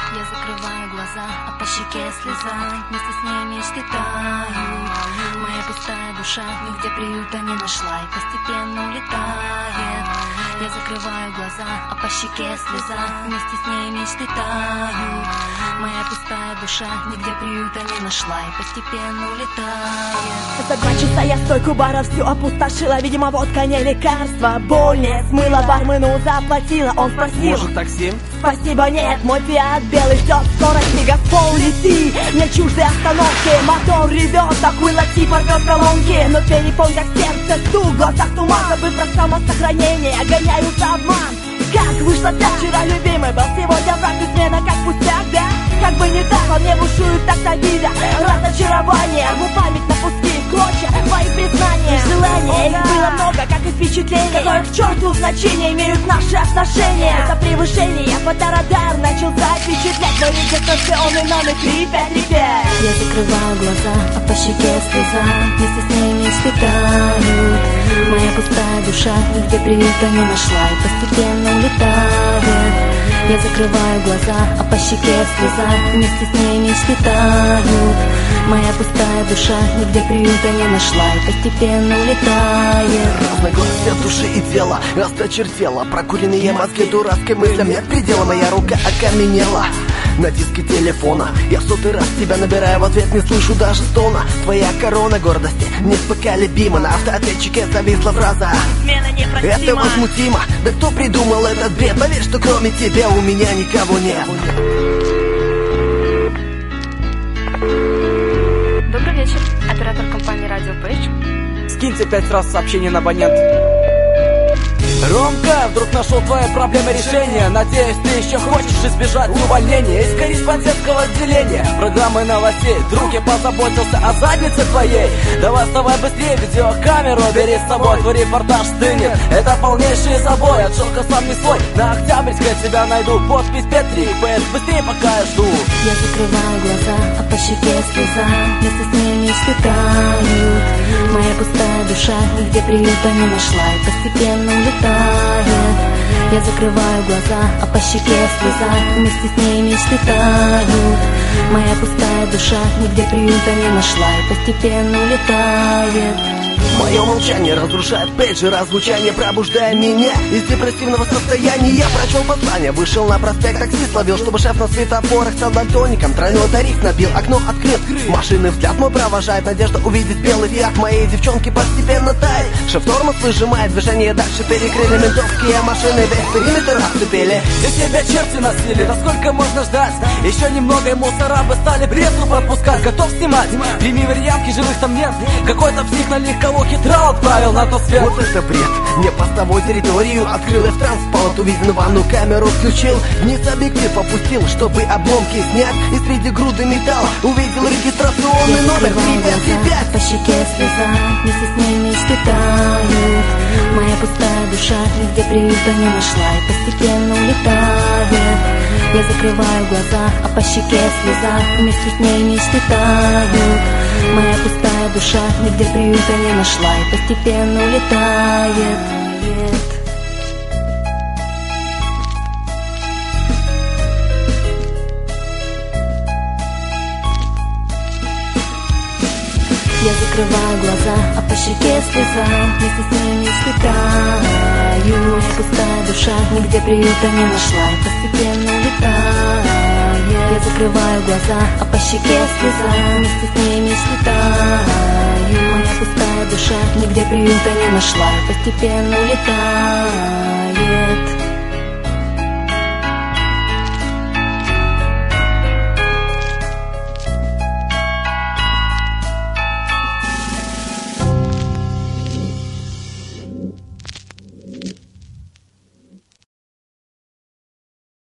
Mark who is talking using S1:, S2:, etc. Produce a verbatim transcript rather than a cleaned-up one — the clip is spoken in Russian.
S1: Я закрываю глаза, а по щеке слеза, вместе с ней мечты тают. Моя пустая душа нигде приюта не нашла и постепенно улетает. Я закрываю глаза, а по щеке слеза, вместе с ней мечты тают. Моя пустая душа нигде приюта не нашла и постепенно улетает.
S2: За два часа я стойку бара всю опустошила. Видимо, водка не лекарство, боль не смыла. Бармену заплатила, он спросил:
S3: может, такси?
S2: Спасибо, нет, мой фиат белый ждет скорости. Газпол, лети, мне чужды остановки. Мотор ревет, такой латиф рвет колонки. Но телефон как сердце, стук, в глазах туман. Забыв про самосохранение, гоняю за обман. Как вышло так, вчера любимый был, сегодня враг, измена как пустяк, да? Как бы не так, во мне бушует так обида, разочарование, рву память на пустые клочья, твои признания, желания, их было много, как и впечатлений. Какое к черту значение имеют наши отношения? За превышение фоторадар начал запечатлять мой регистрационный номер три пять три пять.
S1: Я закрываю глаза, а по щеке слеза, вместе с ней мечты тают. Моя пустая душа нигде приюта не нашла и постепенно улетает. Я закрываю глаза, а по щеке слеза, вместе с ней мечты тают. Моя пустая душа нигде приюта не нашла и постепенно улетает.
S3: Разногласия души и тела осточертела, прокуренные мозги дурацкой мыслям нет предела. Моя рука окаменела на диске телефона. Я в сотый раз тебя набираю, в ответ не слышу даже стона. Твоя корона гордости непоколебима, на автоответчике зависла фраза: это возмутимо. Да кто придумал этот бред? Поверь, что кроме тебя у меня никого нет.
S4: Добрый вечер, оператор компании Радио Пейдж.
S3: Скиньте пять раз сообщение на абонент. Ромка, вдруг нашел твои проблемы решения. Надеюсь, ты еще хочешь избежать увольнения из корреспондентского отделения программы новостей. Друг, я позаботился о заднице твоей. Давай вставай быстрее, видеокамеру бери с собой. Твой репортаж стынет, это полнейший забой. От шока сам не свой, на Октябрьской тебя найду. Подпись пять три пять, быстрее пока я жду.
S1: Я закрываю глаза, а по щеке слеза, вместе с ней мечты тают. Моя пустая душа нигде приюта не нашла и постепенно улетает. Я закрываю глаза, а по щеке слеза, вместе с ней мечты тают. Моя пустая душа нигде приюта не нашла и постепенно улетает.
S3: Мое молчание разрушает пейджер, а звучание пробуждая меня из депрессивного состояния. Я прочел послание, вышел на проспект, такси словил, чтобы шеф на светофорах стал дальтоником. Тройной тариф набил, окно открыт, машины взгляд мой провожает, надежда увидеть белый фиат моей девчонки постепенно тает. Шеф тормоз выжимает, движение дальше перекрыли ментовские машины, весь периметр обступили. И себя черти носили, да сколько можно ждать? Еще немного и мусора бы стали прессу подпускать. Готов снимать? Прими вариантки, живых там нет. Какой-то псих налег кого хитро отправил на тот свет. Вот это бред, не постовой территорию открыл я в транспорт, увидел ванну, камеру включил, вниз объектив опустил, чтобы обломки снять, и среди груды металла увидел регистрационный номер три пять три пять.
S1: По щеке слеза, вместе с ней мечты тают. Моя пустая душа нигде приюта не нашла и постепенно улетает. Я закрываю глаза, а по щеке слеза, вместе с ней мечты тают. Моя пустая душа нигде приюта не нашла и постепенно улетает. Я закрываю глаза, а по щеке слеза, вместе с ней мечты тают. Моя пустая душа нигде приюта не нашла и постепенно улетает. Я закрываю глаза, а по щеке слеза, вместе с ней мечты тают. Моя пустая душа нигде приюта не нашла и постепенно улетает.